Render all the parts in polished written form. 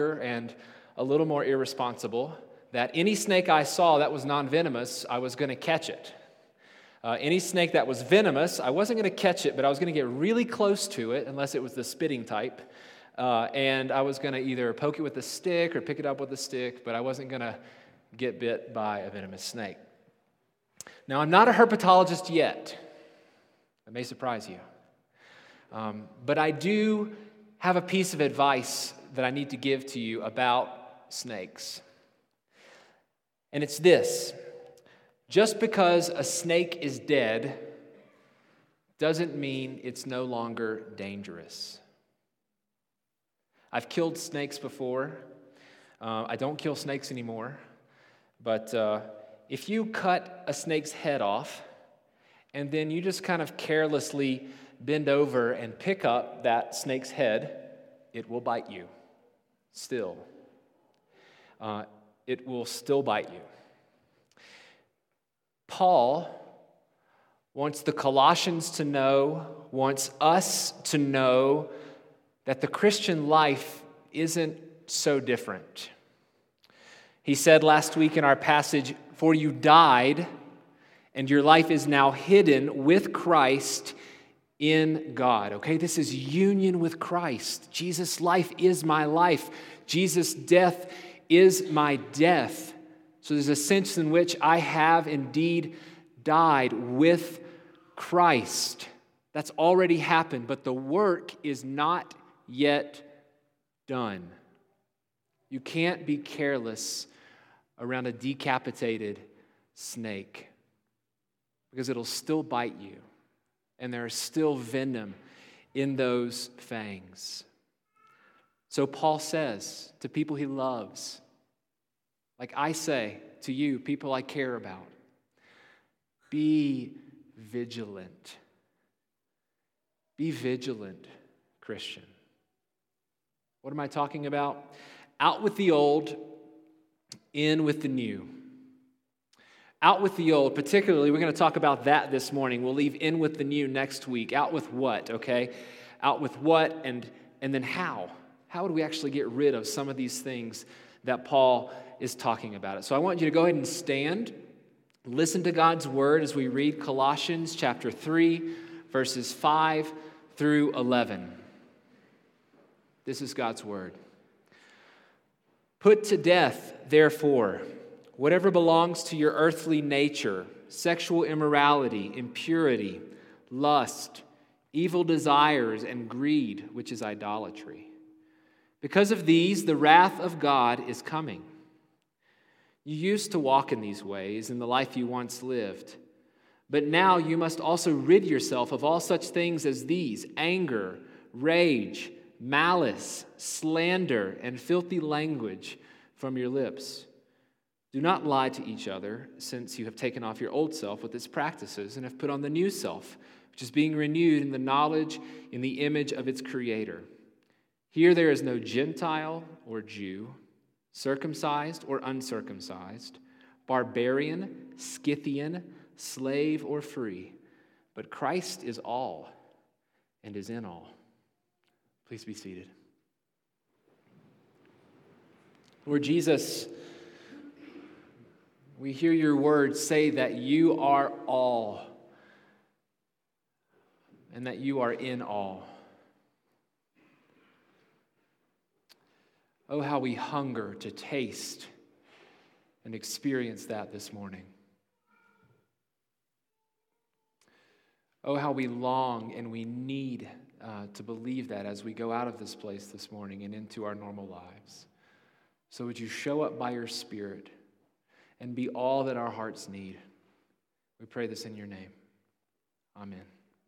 and a little more irresponsible, that any snake I saw that was non-venomous, I was going to catch it. Any snake that was venomous, I wasn't going to catch it, but I was going to get really close to it, unless it was the spitting type, and I was going to either poke it with a stick or pick it up with a stick, but I wasn't going to get bit by a venomous snake. Now, I'm not a herpetologist yet. That may surprise you. But I do have a piece of advice that I need to give to you about snakes. And it's this: just because a snake is dead doesn't mean it's no longer dangerous. I've killed snakes before. I don't kill snakes anymore. But if you cut a snake's head off and then you just kind of carelessly bend over and pick up that snake's head, it will bite you still. It will still bite you. Paul wants the Colossians to know, wants us to know, that the Christian life isn't so different. He said last week in our passage, "For you died, and your life is now hidden with Christ in God." Okay, this is union with Christ. Jesus' life is my life. Jesus' death is my death. So there's a sense in which I have indeed died with Christ. That's already happened, but the work is not yet done. You can't be careless around a decapitated snake, because it'll still bite you, and there is still venom in those fangs. So Paul says to people he loves, like I say to you, people I care about, be vigilant. Be vigilant, Christian. What am I talking about? Out with the old, in with the new. Out with the old, particularly, we're going to talk about that this morning. We'll leave in with the new next week. Out with what, okay? Out with what and then how? How would we actually get rid of some of these things that Paul is talking about it? So I want you to go ahead and stand. Listen to God's word as we read Colossians chapter 3, verses 5 through 11. This is God's word. "Put to death, therefore, whatever belongs to your earthly nature: sexual immorality, impurity, lust, evil desires, and greed, which is idolatry. Because of these, the wrath of God is coming. You used to walk in these ways in the life you once lived, but now you must also rid yourself of all such things as these: anger, rage, malice, slander, and filthy language from your lips. Do not lie to each other, since you have taken off your old self with its practices and have put on the new self, which is being renewed in the knowledge in the image of its Creator. Here there is no Gentile or Jew, circumcised or uncircumcised, barbarian, Scythian, slave or free, but Christ is all and is in all." Please be seated. Lord Jesus, we hear your words say that you are all and that you are in all. Oh, how we hunger to taste and experience that this morning. Oh, how we long and we need to believe that as we go out of this place this morning and into our normal lives. So would you show up by your Spirit and be all that our hearts need? We pray this in your name. Amen.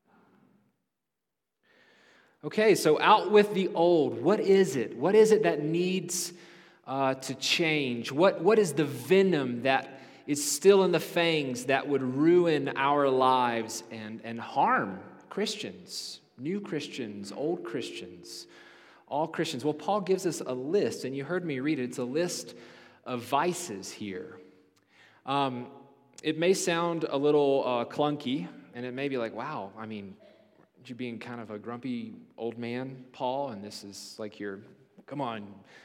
Okay, so out with the old. What is it? What is it that needs to change? What is the venom that is still in the fangs that would ruin our lives and harm Christians? New Christians, old Christians, all Christians. Well, Paul gives us a list, and you heard me read it. It's a list of vices here. It may sound a little clunky, and it may be like, wow, I mean, you being kind of a grumpy old man, Paul, and this is like your, come on,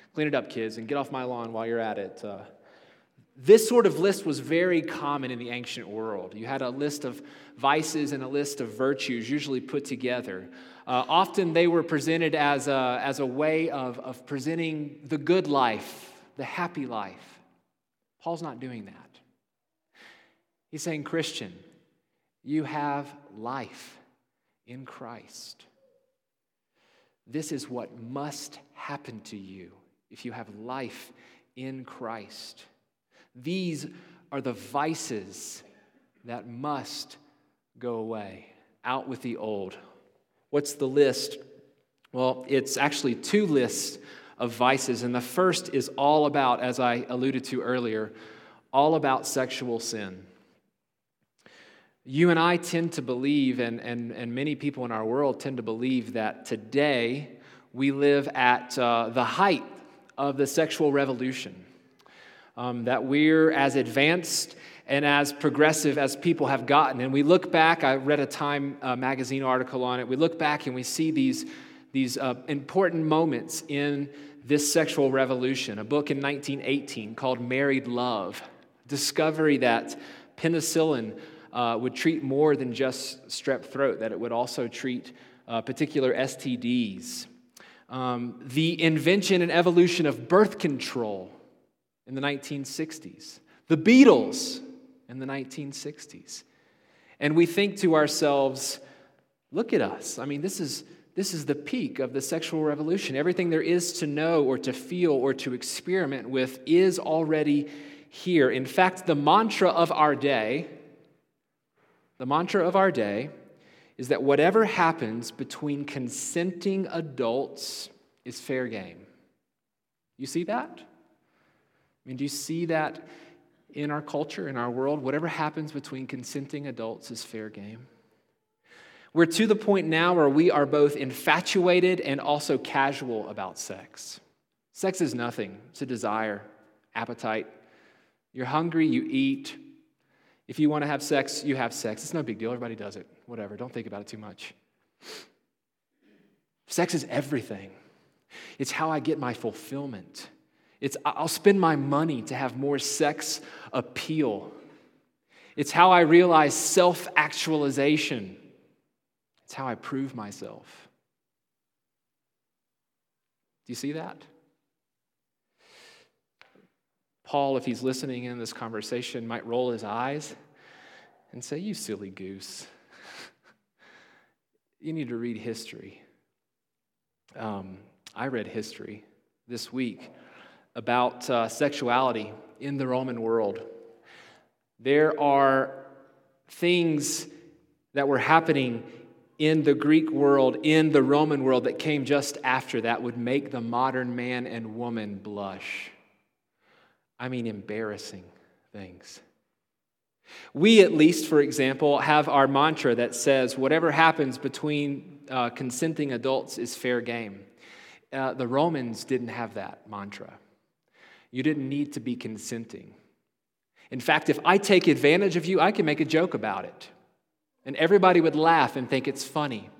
Clean it up, kids, and get off my lawn while you're at it. This sort of list was very common in the ancient world. You had a list of vices and a list of virtues, usually put together. Often they were presented as a way of presenting the good life, the happy life. Paul's not doing that. He's saying, Christian, you have life in Christ. This is what must happen to you if you have life in Christ. These are the vices that must go away. Out with the old. What's the list? Well, it's actually two lists of vices. And the first is all about, as I alluded to earlier, all about sexual sin. You and I tend to believe, and many people in our world tend to believe, that today we live at the height of the sexual revolution. That we're as advanced and as progressive as people have gotten. And we look back, I read a Time magazine article on it, we look back and we see these important moments in this sexual revolution. A book in 1918 called Married Love, discovery that penicillin would treat more than just strep throat, that it would also treat particular STDs. The invention and evolution of birth control in the 1960s. The Beatles in the 1960s. And we think to ourselves, look at us. I mean, this is the peak of the sexual revolution. Everything there is to know or to feel or to experiment with is already here. In fact, the mantra of our day is that whatever happens between consenting adults is fair game. You see that? I mean, do you see that in our culture, in our world? Whatever happens between consenting adults is fair game. We're to the point now where we are both infatuated and also casual about sex. Sex is nothing. It's a desire, appetite. You're hungry, you eat. If you want to have sex, you have sex. It's no big deal. Everybody does it. Whatever. Don't think about it too much. Sex is everything. It's how I get my fulfillment. I'll spend my money to have more sex appeal. It's how I realize self-actualization. It's how I prove myself. Do you see that? Paul, if he's listening in this conversation, might roll his eyes and say, "You silly goose. You need to read history." I read history this week about sexuality in the Roman world. There are things that were happening in the Greek world, in the Roman world, that came just after that would make the modern man and woman blush. I mean, embarrassing things. We, at least, for example, have our mantra that says whatever happens between consenting adults is fair game. The Romans didn't have that mantra. You didn't need to be consenting. In fact, if I take advantage of you, I can make a joke about it. And everybody would laugh and think it's funny.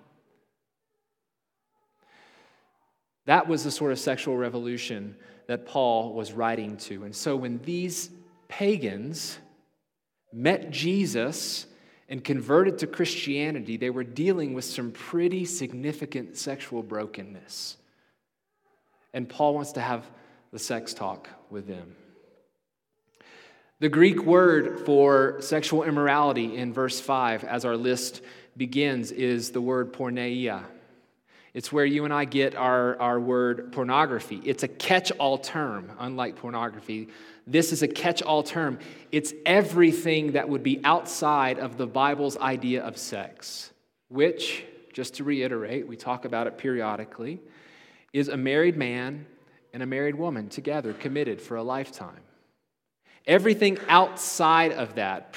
That was the sort of sexual revolution that Paul was writing to. And so when these pagans met Jesus and converted to Christianity, they were dealing with some pretty significant sexual brokenness. And Paul wants to have the sex talk with them. The Greek word for sexual immorality in verse 5, as our list begins, is the word porneia. It's where you and I get our word pornography. It's a catch-all term, unlike pornography. This is a catch-all term. It's everything that would be outside of the Bible's idea of sex, which, just to reiterate, we talk about it periodically, is a married man and a married woman together, committed for a lifetime. Everything outside of that,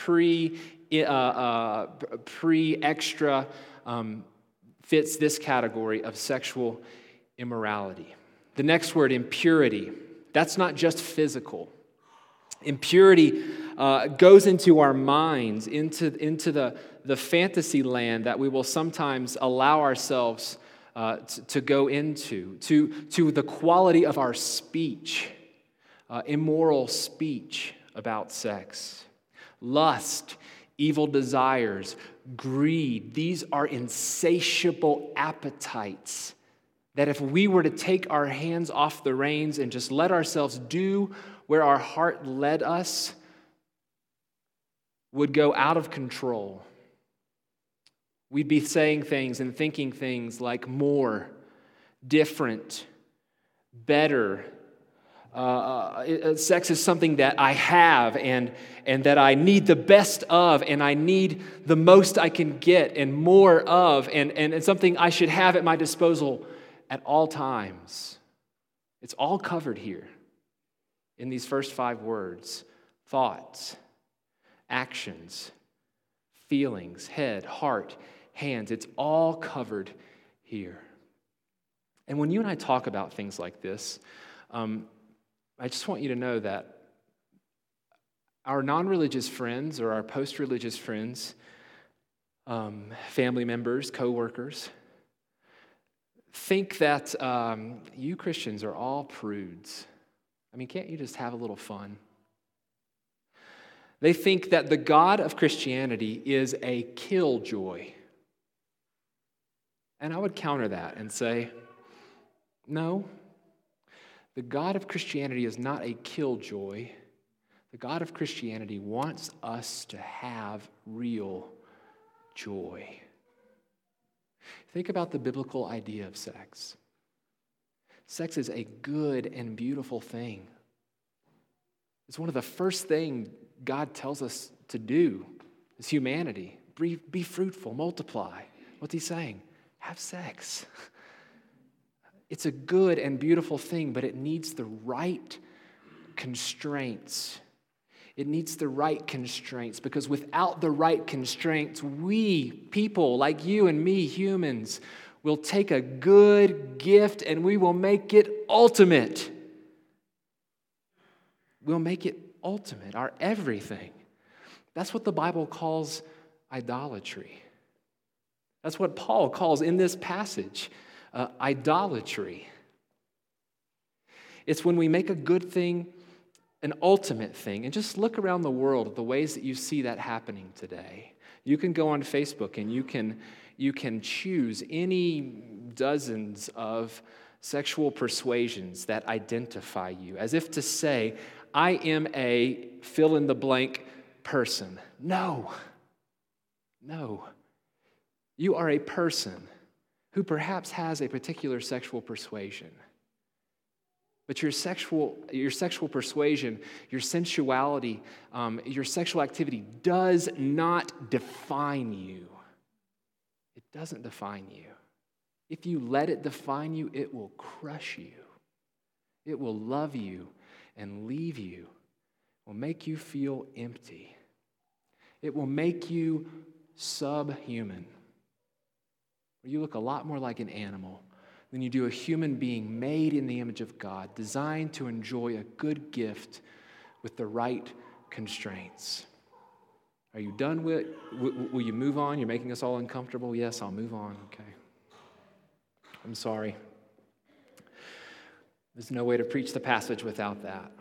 pre-extra, fits this category of sexual immorality. The next word, impurity. That's not just physical. Impurity goes into our minds, into the fantasy land that we will sometimes allow ourselves to go into, to the quality of our speech, immoral speech about sex, lust, evil desires, greed. These are insatiable appetites that if we were to take our hands off the reins and just let ourselves do where our heart led us, would go out of control. We'd be saying things and thinking things like more, different, better. Sex is something that I have and that I need the best of, and I need the most I can get and more of, and it's something I should have at my disposal at all times. It's all covered here in these first 5 words: thoughts, actions, feelings, head, heart, hands. It's all covered here. And when you and I talk about things like this, I just want you to know that our non-religious friends or our post-religious friends, family members, co-workers, think that you Christians are all prudes. I mean, can't you just have a little fun? They think that the God of Christianity is a killjoy. And I would counter that and say, no, the God of Christianity is not a killjoy. The God of Christianity wants us to have real joy. Think about the biblical idea of sex. Sex is a good and beautiful thing. It's one of the first things God tells us to do as humanity. Be fruitful, multiply. What's he saying? Have sex. It's a good and beautiful thing, but it needs the right constraints. It needs the right constraints, because without the right constraints, we, people like you and me, humans, will take a good gift and we will make it ultimate. We'll make it ultimate, our everything. That's what the Bible calls idolatry. That's what Paul calls in this passage idolatry. It's when we make a good thing an ultimate thing. And just look around the world at the ways that you see that happening today. You can go on Facebook and you can choose any dozens of sexual persuasions that identify you, as if to say, I am a fill-in-the-blank person. No. You are a person who perhaps has a particular sexual persuasion. But your sexual persuasion, your sensuality, your sexual activity does not define you. It doesn't define you. If you let it define you, it will crush you. It will love you and leave you. It will make you feel empty. It will make you subhuman. You look a lot more like an animal than you do a human being made in the image of God, designed to enjoy a good gift with the right constraints. Are you done with it? Will you move on? You're making us all uncomfortable. Yes, I'll move on. Okay. I'm sorry. There's no way to preach the passage without that.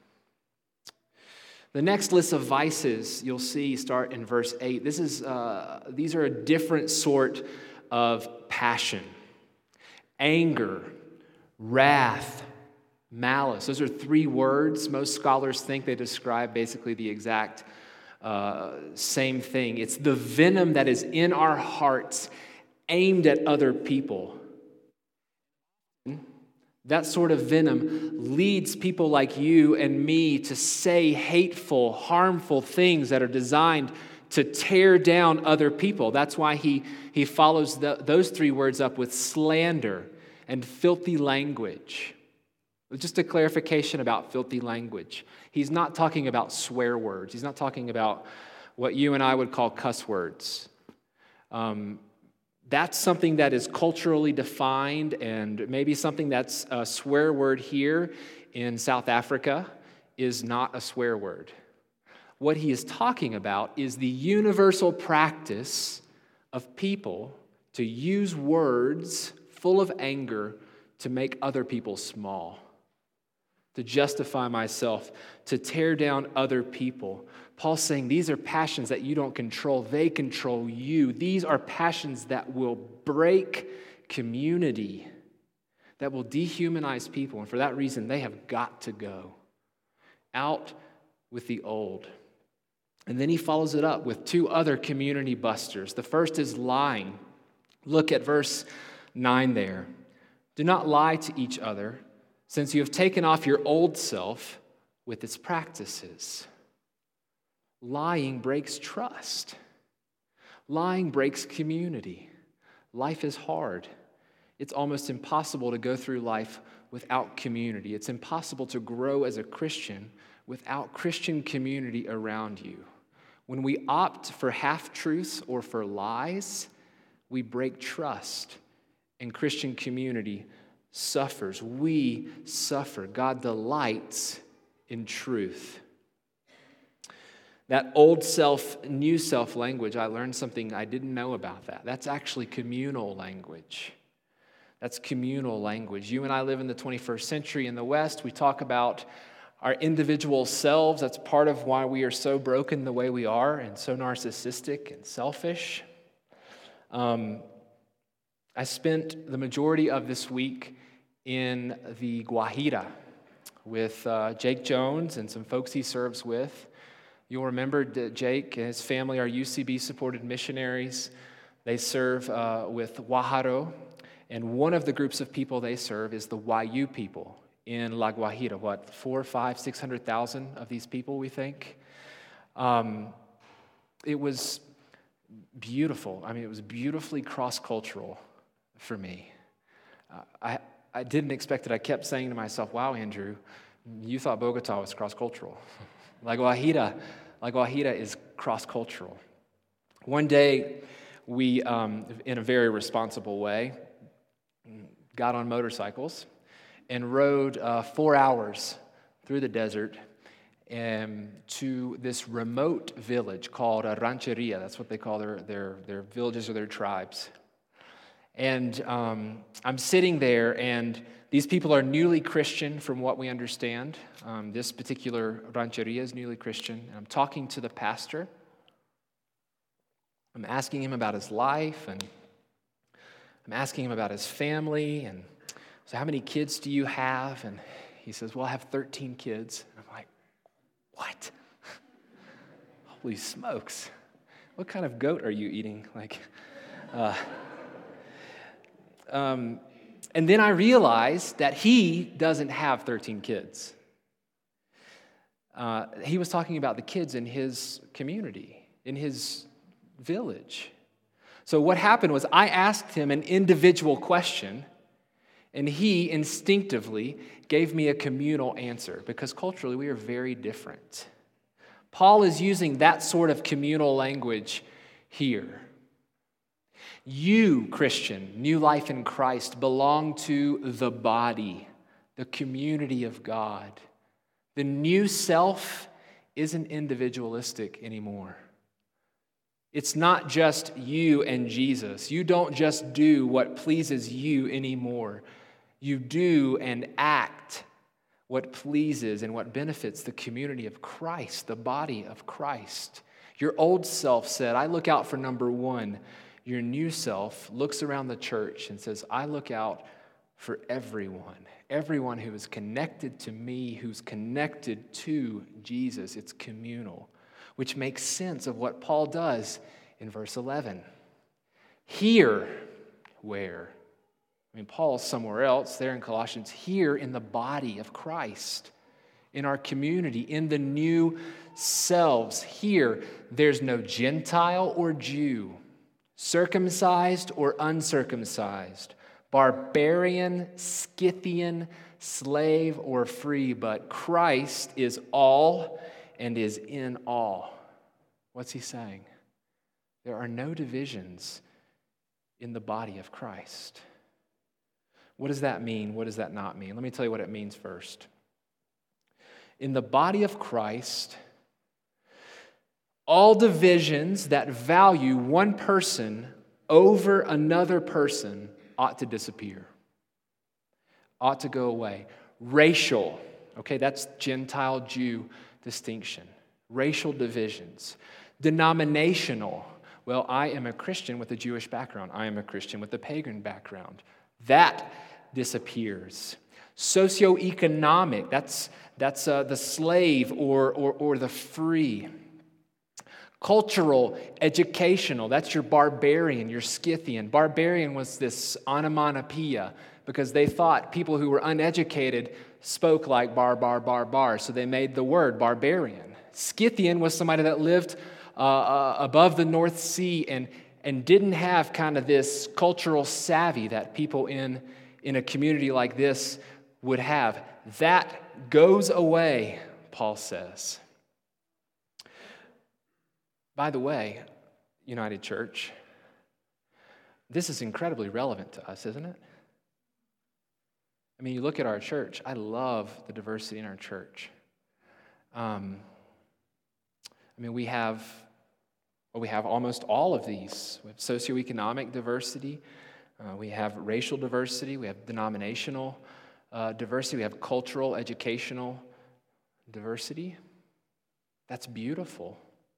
The next list of vices you'll see start in verse 8. These are a different sort of passion. Anger, wrath, malice. Those are 3 words. Most scholars think they describe basically the exact same thing. It's the venom that is in our hearts aimed at other people. That sort of venom leads people like you and me to say hateful, harmful things that are designed to tear down other people. That's why he follows those 3 words up with slander and filthy language. Just a clarification about filthy language. He's not talking about swear words. He's not talking about what you and I would call cuss words. That's something that is culturally defined, and maybe something that's a swear word here in South Africa is not a swear word. What he is talking about is the universal practice of people to use words full of anger to make other people small, to justify myself, to tear down other people. Paul's saying these are passions that you don't control. They control you. These are passions that will break community, that will dehumanize people. And for that reason, they have got to go. Out with the old. And then he follows it up with two other community busters. The first is lying. Look at verse 9 there. Do not lie to each other, since you have taken off your old self with its practices. Lying breaks trust. Lying breaks community. Life is hard. It's almost impossible to go through life without community. It's impossible to grow as a Christian without Christian community around you. When we opt for half-truths or for lies, we break trust, and Christian community suffers. We suffer. God delights in truth. That old self, new self language, I learned something I didn't know about that. That's actually communal language. That's communal language. You and I live in the 21st century in the West. We talk about our individual selves. That's part of why we are so broken the way we are and so narcissistic and selfish. I spent the majority of this week in the Guajira with Jake Jones and some folks he serves with. You'll remember that Jake and his family are UCB-supported missionaries. They serve with Guajaro, and one of the groups of people they serve is the Wayuu people in La Guajira. 400,000, 500,000, 600,000 of these people, we think. It was beautiful. I mean, it was beautifully cross-cultural for me. I didn't expect it. I kept saying to myself, wow, Andrew, you thought Bogota was cross-cultural. La Guajira is cross-cultural. One day, we, in a very responsible way, got on motorcycles and rode 4 hours through the desert to this remote village called a rancheria. That's what they call their villages or their tribes. And I'm sitting there, and these people are newly Christian from what we understand. This particular rancheria is newly Christian. And I'm talking to the pastor. I'm asking him about his life, and I'm asking him about his family, and so how many kids do you have? And he says, well, I have 13 kids. And I'm like, what? Holy smokes. What kind of goat are you eating? And then I realized that he doesn't have 13 kids. He was talking about the kids in his community, in his village. So what happened was I asked him an individual question, and he instinctively gave me a communal answer, because culturally we are very different. Paul is using that sort of communal language here. You, Christian, new life in Christ, belong to the body, the community of God. The new self isn't individualistic anymore. It's not just you and Jesus. You don't just do what pleases you anymore. You do and act what pleases and what benefits the community of Christ, the body of Christ. Your old self said, I look out for number one. Your new self looks around the church and says, I look out for everyone who is connected to me, who's connected to Jesus. It's communal, which makes sense of what Paul does in verse 11. Here, where? I mean, Paul's somewhere else, there in Colossians. Here in the body of Christ, in our community, in the new selves. Here, there's no Gentile or Jew, circumcised or uncircumcised, barbarian, Scythian, slave or free, but Christ is all and is in all. What's he saying? There are no divisions in the body of Christ. What does that mean? What does that not mean? Let me tell you what it means first. In the body of Christ, all divisions that value one person over another person ought to disappear, ought to go away. Racial, okay, that's Gentile-Jew distinction. Racial divisions. Denominational, well, I am a Christian with a Jewish background. I am a Christian with a pagan background. That disappears. Socioeconomic, that's the slave or the free. Cultural, educational, that's your barbarian, your Scythian. Barbarian was this onomatopoeia because they thought people who were uneducated spoke like bar, so they made the word barbarian. Scythian was somebody that lived above the North Sea and didn't have kind of this cultural savvy that people in a community like this would have. That goes away, Paul says. By the way, United Church, this is incredibly relevant to us, isn't it? I mean, you look at our church. I love the diversity in our church. We have almost all of these. We have socioeconomic diversity. We have racial diversity. We have denominational diversity. We have cultural, educational diversity. That's beautiful.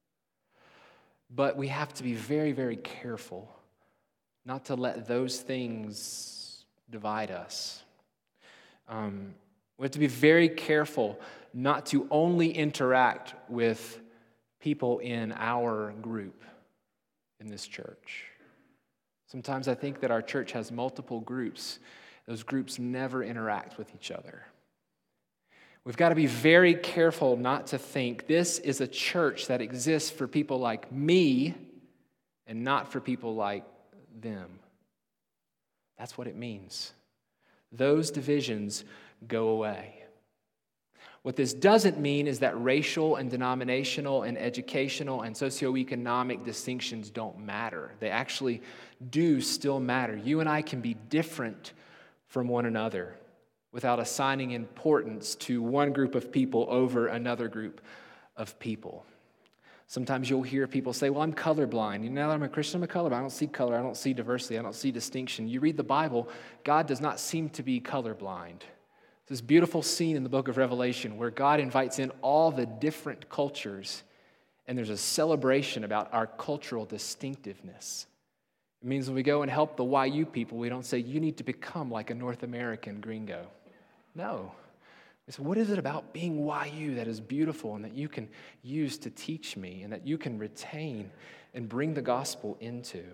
But we have to be very, very careful not to let those things divide us. We have to be very careful not to only interact with people in our group in this church. Sometimes I think that our church has multiple groups. Those groups never interact with each other. We've got to be very careful not to think this is a church that exists for people like me and not for people like them. That's what it means. Those divisions go away. What this doesn't mean is that racial and denominational and educational and socioeconomic distinctions don't matter. They actually do still matter. You and I can be different from one another without assigning importance to one group of people over another group of people. Sometimes you'll hear people say, well, I'm colorblind. You know that I'm a Christian, I'm colorblind. I don't see color, I don't see diversity, I don't see distinction. You read the Bible, God does not seem to be colorblind. This beautiful scene in the book of Revelation where God invites in all the different cultures, and there's a celebration about our cultural distinctiveness. It means when we go and help the YU people, we don't say, you need to become like a North American gringo. No. We say, what is it about being YU that is beautiful and that you can use to teach me and that you can retain and bring the gospel into?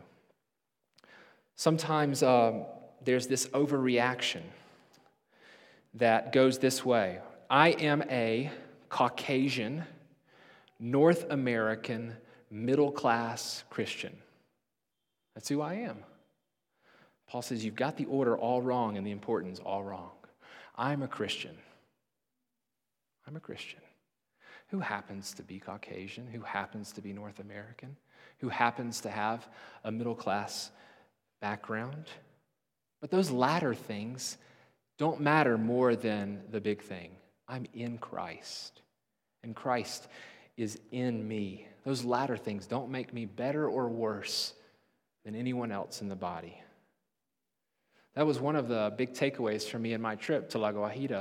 Sometimes there's this overreaction that goes this way. I am a Caucasian, North American, middle-class Christian. That's who I am. Paul says you've got the order all wrong and the importance all wrong. I'm a Christian. I'm a Christian who happens to be Caucasian, who happens to be North American, who happens to have a middle-class background. But those latter things don't matter more than the big thing. I'm in Christ, and Christ is in me. Those latter things don't make me better or worse than anyone else in the body. That was one of the big takeaways for me in my trip to La Guajira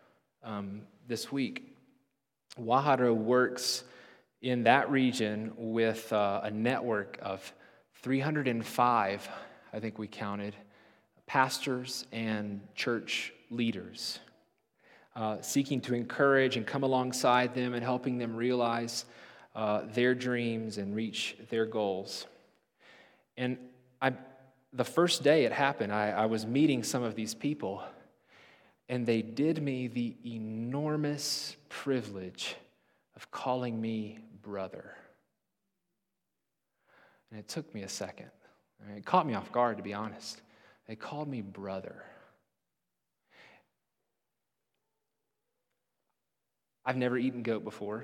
this week. Guajaro works in that region with a network of 305, I think we counted, pastors and church leaders, seeking to encourage and come alongside them and helping them realize their dreams and reach their goals. And the first day it happened, I was meeting some of these people, and they did me the enormous privilege of calling me brother. And it took me a second. I mean, it caught me off guard, to be honest. They called me brother. I've never eaten goat before.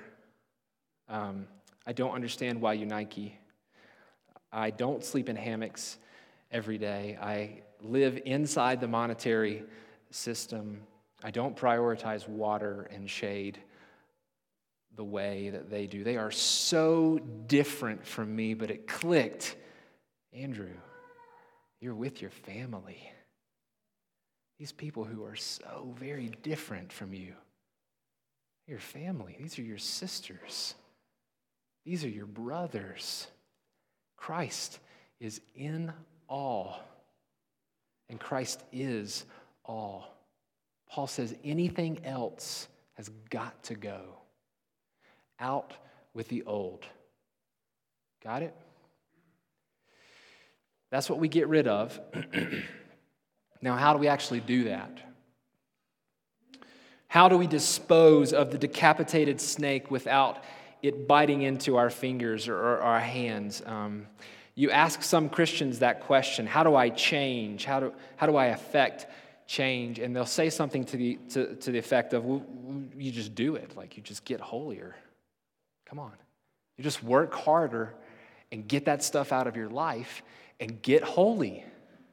I don't understand why you Nike. I don't sleep in hammocks every day. I live inside the monetary system. I don't prioritize water and shade the way that they do. They are so different from me, but it clicked. Andrew, You're with your family. These people who are so very different from you. Your family. These are your sisters. These are your brothers. Christ is in all. And Christ is all. Paul says anything else has got to go. Out with the old. Got it? That's what we get rid of. Now, how do we actually do that? How do we dispose of the decapitated snake without it biting into our fingers or our hands? You ask some Christians that question, how do I change? How do I affect change? And they'll say something to the effect of, well, you just do it. Like, you just get holier. Come on. You just work harder and get that stuff out of your life and get holy.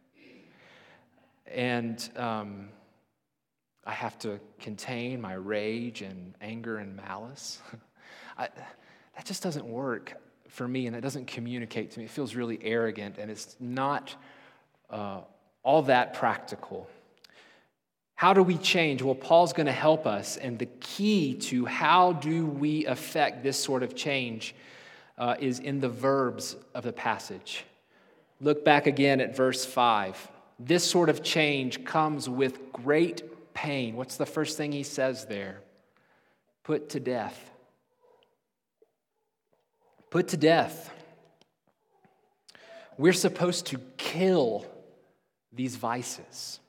And I have to contain my rage and anger and malice. That just doesn't work for me, and that doesn't communicate to me. It feels really arrogant, and it's not all that practical. How do we change? Well, Paul's going to help us, and the key to how do we affect this sort of change is in the verbs of the passage. Look back again at verse 5. This sort of change comes with great pain. What's the first thing he says there? Put to death. Put to death. We're supposed to kill these vices.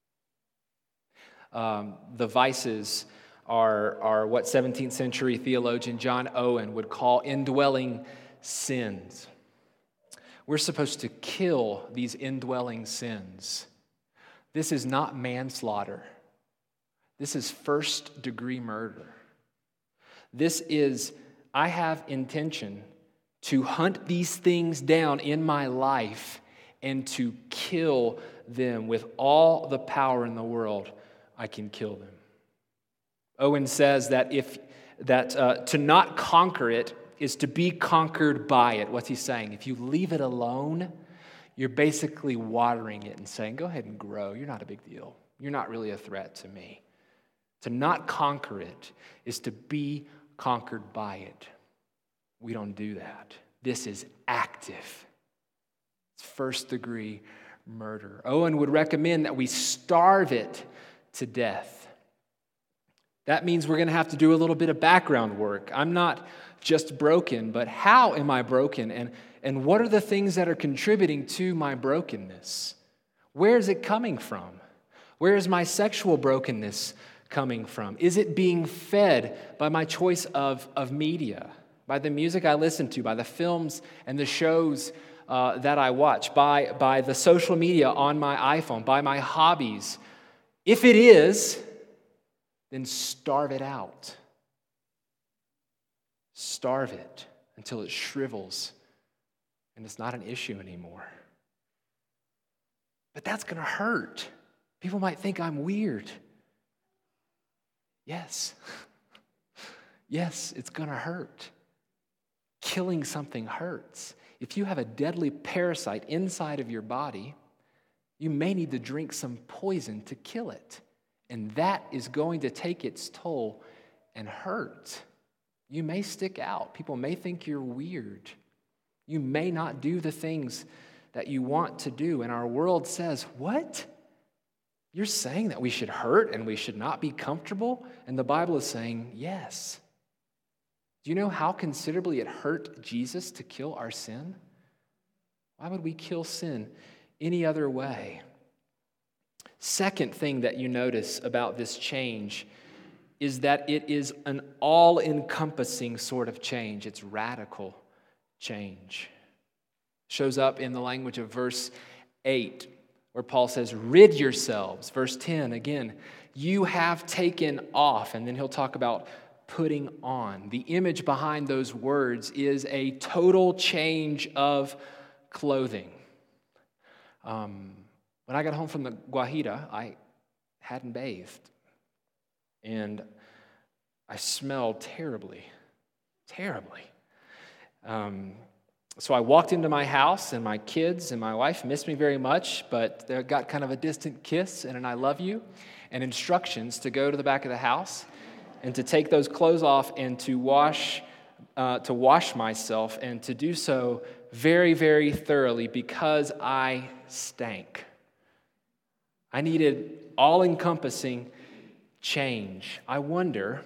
The vices are what 17th century theologian John Owen would call indwelling sins. We're supposed to kill these indwelling sins. This is not manslaughter. This is first-degree murder. This is, I have intention to hunt these things down in my life and to kill them with all the power in the world. I can kill them. Owen says that to not conquer it is to be conquered by it. What's he saying? If you leave it alone, you're basically watering it and saying, go ahead and grow. You're not a big deal. You're not really a threat to me. To not conquer it is to be conquered by it. We don't do that. This is active. It's first-degree murder. Owen would recommend that we starve it to death. That means we're going to have to do a little bit of background work. I'm not just broken, but how am I broken? And what are the things that are contributing to my brokenness? Where is it coming from? Where is my sexual brokenness coming from? Is it being fed by my choice of media, by the music I listen to, by the films and the shows that I watch, by the social media on my iPhone, by my hobbies? If it is, then starve it out. Starve it until it shrivels and it's not an issue anymore. But that's going to hurt. People might think I'm weird. Yes. Yes, it's going to hurt. Killing something hurts. If you have a deadly parasite inside of your body, you may need to drink some poison to kill it. And that is going to take its toll and hurt. You may stick out. People may think you're weird. You may not do the things that you want to do. And our world says, what? You're saying that we should hurt and we should not be comfortable? And the Bible is saying, yes. Do you know how considerably it hurt Jesus to kill our sin? Why would we kill sin any other way? Second thing that you notice about this change is that it is an all-encompassing sort of change. It's radical change. Shows up in the language of verse 8, where Paul says, rid yourselves. Verse 10, again, you have taken off. And then he'll talk about putting on. The image behind those words is a total change of clothing. When I got home from the Guajira, I hadn't bathed. And I smelled terribly. So I walked into my house, and my kids and my wife missed me very much, but they got kind of a distant kiss and an I love you, and instructions to go to the back of the house and to take those clothes off and to wash myself, and to do so very, very thoroughly because I stank. I needed all-encompassing change. I wonder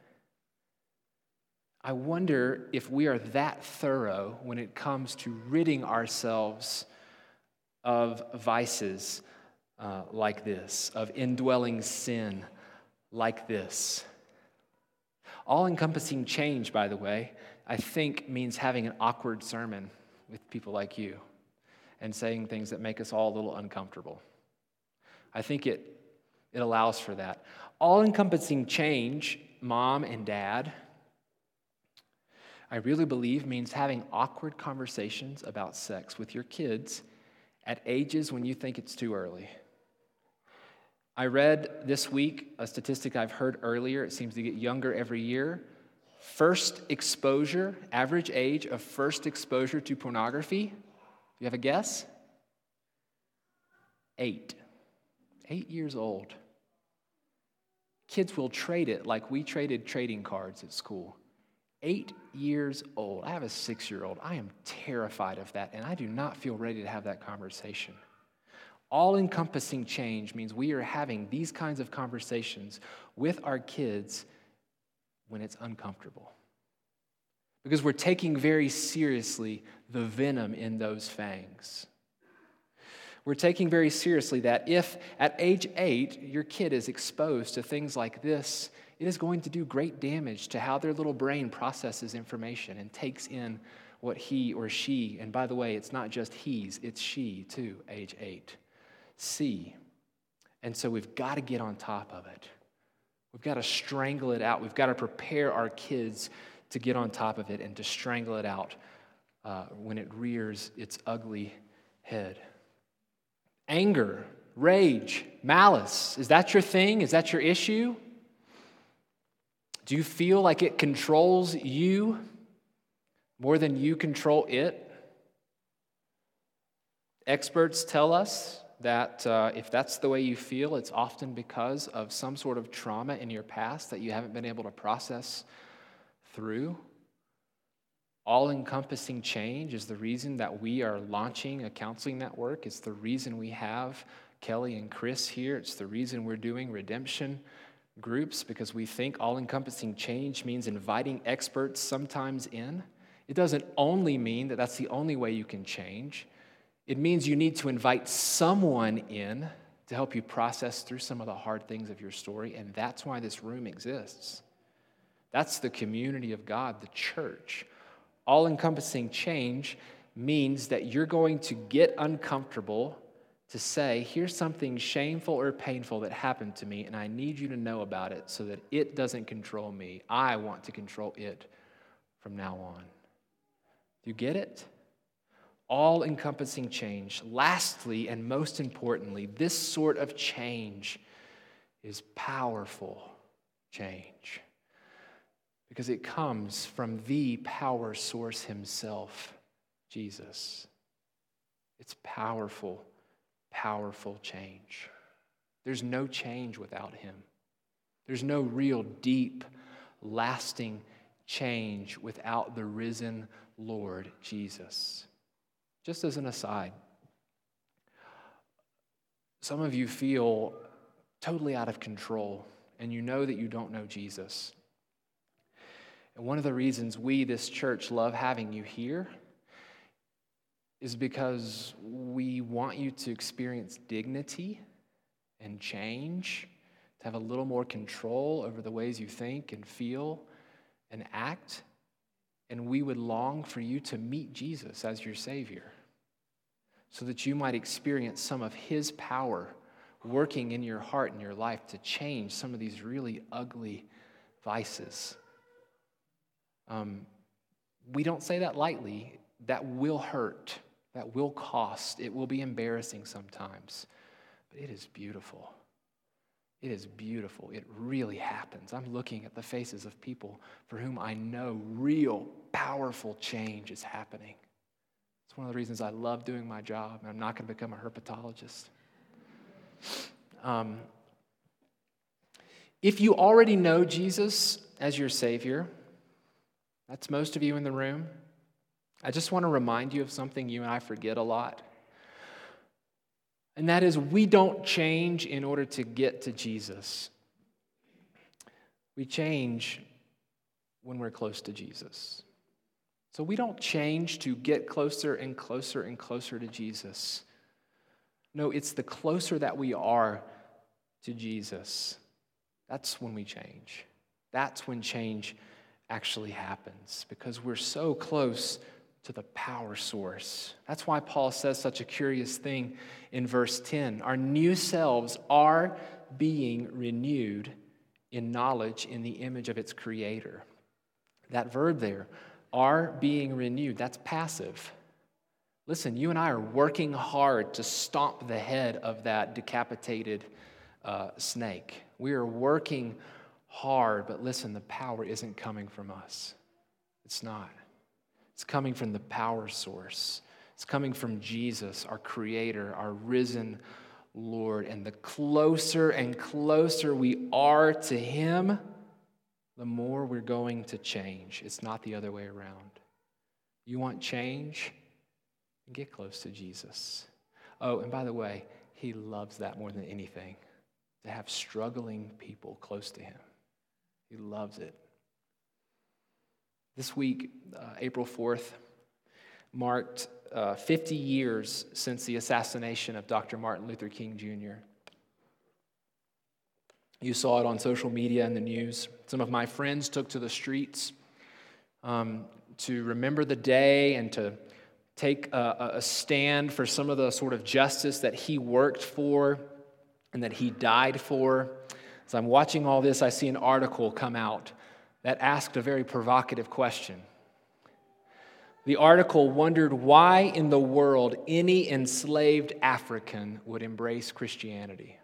if we are that thorough when it comes to ridding ourselves of vices like this, of indwelling sin like this. All-encompassing change, by the way, I think means having an awkward sermon with people like you and saying things that make us all a little uncomfortable. I think it allows for that. All-encompassing change, mom and dad, I really believe means having awkward conversations about sex with your kids at ages when you think it's too early. I read this week a statistic I've heard earlier. It seems to get younger every year. First exposure, average age of first exposure to pornography. Do you have a guess? 8. 8 years old. Kids will trade it like we traded trading cards at school. 8 years old. I have a 6-year-old. I am terrified of that, and I do not feel ready to have that conversation. All-encompassing change means we are having these kinds of conversations with our kids when it's uncomfortable. Because we're taking very seriously the venom in those fangs. We're taking very seriously that if at age 8 your kid is exposed to things like this, it is going to do great damage to how their little brain processes information and takes in what he or she, and by the way, it's not just he's, it's she too, age 8, see. And so we've got to get on top of it. We've got to strangle it out. We've got to prepare our kids to get on top of it and to strangle it out when it rears its ugly head. Anger, rage, malice, is that your thing? Is that your issue? Do you feel like it controls you more than you control it? Experts tell us that if that's the way you feel, it's often because of some sort of trauma in your past that you haven't been able to process through. All-encompassing change is the reason that we are launching a counseling network. It's the reason we have Kelly and Chris here. It's the reason we're doing redemption groups, because we think all-encompassing change means inviting experts sometimes in. It doesn't only mean that that's the only way you can change. It means you need to invite someone in to help you process through some of the hard things of your story, and that's why this room exists. That's the community of God, the church. All-encompassing change means that you're going to get uncomfortable to say, here's something shameful or painful that happened to me, and I need you to know about it so that it doesn't control me. I want to control it from now on. Do you get it? All-encompassing change. Lastly, and most importantly, this sort of change is powerful change because it comes from the power source himself, Jesus. It's powerful, powerful change. There's no change without him. There's no real deep, lasting change without the risen Lord Jesus. Just as an aside, some of you feel totally out of control and you know that you don't know Jesus. And one of the reasons we, this church, love having you here is because we want you to experience dignity and change, to have a little more control over the ways you think and feel and act. And we would long for you to meet Jesus as your Savior so that you might experience some of his power working in your heart and your life to change some of these really ugly vices. We don't say that lightly. That will hurt. That will cost. It will be embarrassing sometimes. But it is beautiful. It is beautiful. It really happens. I'm looking at the faces of people for whom I know real, powerful change is happening. It's one of the reasons I love doing my job, and I'm not going to become a herpetologist. If you already know Jesus as your Savior, that's most of you in the room, I just want to remind you of something you and I forget a lot. And that is, we don't change in order to get to Jesus. We change when we're close to Jesus. So we don't change to get closer and closer and closer to Jesus. No, it's the closer that we are to Jesus, that's when we change. That's when change actually happens, because we're so close to the power source. That's why Paul says such a curious thing in verse 10. Our new selves are being renewed in knowledge in the image of its creator. That verb there, are being renewed, that's passive. Listen, you and I are working hard to stomp the head of that decapitated snake. We are working hard, but listen, the power isn't coming from us. It's not. It's coming from the power source. It's coming from Jesus, our Creator, our risen Lord. And the closer and closer we are to Him, the more we're going to change. It's not the other way around. You want change? Get close to Jesus. Oh, and by the way, He loves that more than anything, to have struggling people close to Him. He loves it. This week, April 4th, marked 50 years since the assassination of Dr. Martin Luther King Jr. You saw it on social media and the news. Some of my friends took to the streets to remember the day and to take a stand for some of the sort of justice that he worked for and that he died for. As I'm watching all this, I see an article come out that asked a very provocative question. The article wondered why in the world any enslaved African would embrace Christianity.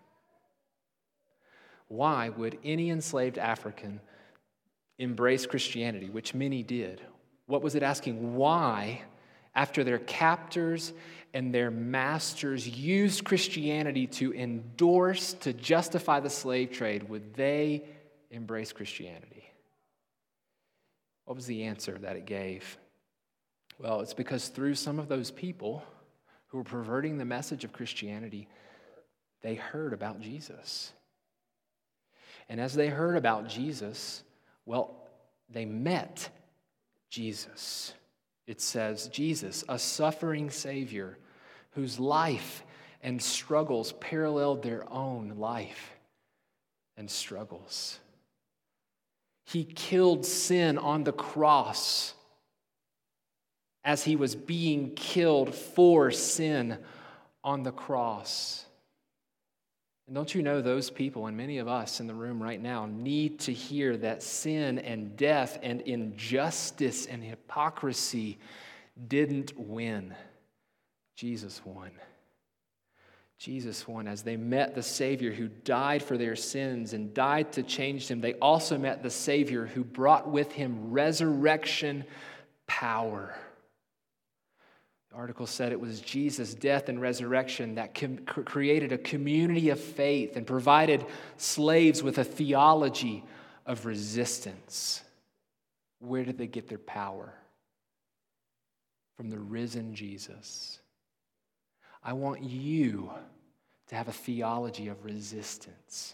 Why would any enslaved African embrace Christianity, which many did? What was it asking? Why, after their captors and their masters used Christianity to endorse, to justify the slave trade, would they embrace Christianity? What was the answer that it gave? Well, it's because through some of those people who were perverting the message of Christianity, they heard about Jesus. And as they heard about Jesus, well, they met Jesus. It says, Jesus, a suffering Savior whose life and struggles paralleled their own life and struggles. He killed sin on the cross as he was being killed for sin on the cross. And don't you know those people, and many of us in the room right now, need to hear that sin and death and injustice and hypocrisy didn't win. Jesus won. Jesus won. As they met the Savior who died for their sins and died to change them, they also met the Savior who brought with him resurrection power. The article said it was Jesus' death and resurrection that created a community of faith and provided slaves with a theology of resistance. Where did they get their power? From the risen Jesus. I want you to have a theology of resistance.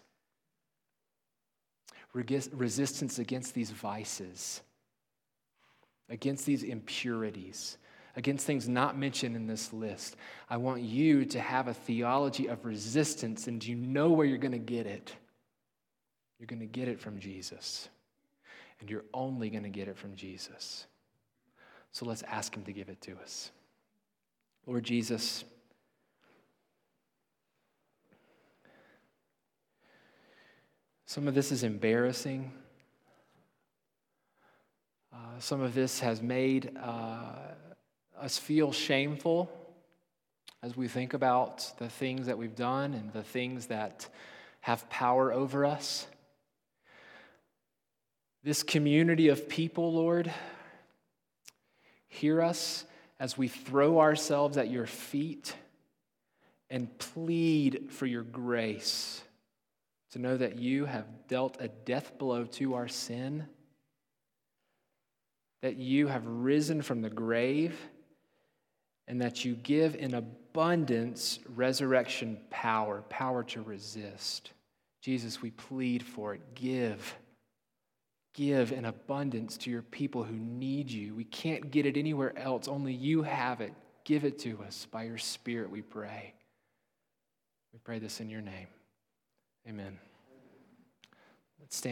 Resistance against these vices, against these impurities, against things not mentioned in this list. I want you to have a theology of resistance, and you know where you're going to get it. You're going to get it from Jesus. And you're only going to get it from Jesus. So let's ask him to give it to us. Lord Jesus, some of this is embarrassing. Some of this has made us feel shameful as we think about the things that we've done and the things that have power over us. This community of people, Lord, hear us as we throw ourselves at your feet and plead for your grace, to know that you have dealt a death blow to our sin, that you have risen from the grave, and that you give in abundance resurrection power, power to resist. Jesus, we plead for it. Give in abundance to your people who need you. We can't get it anywhere else. Only you have it. Give it to us by your Spirit, we pray. We pray this in your name. Amen. Let's stand.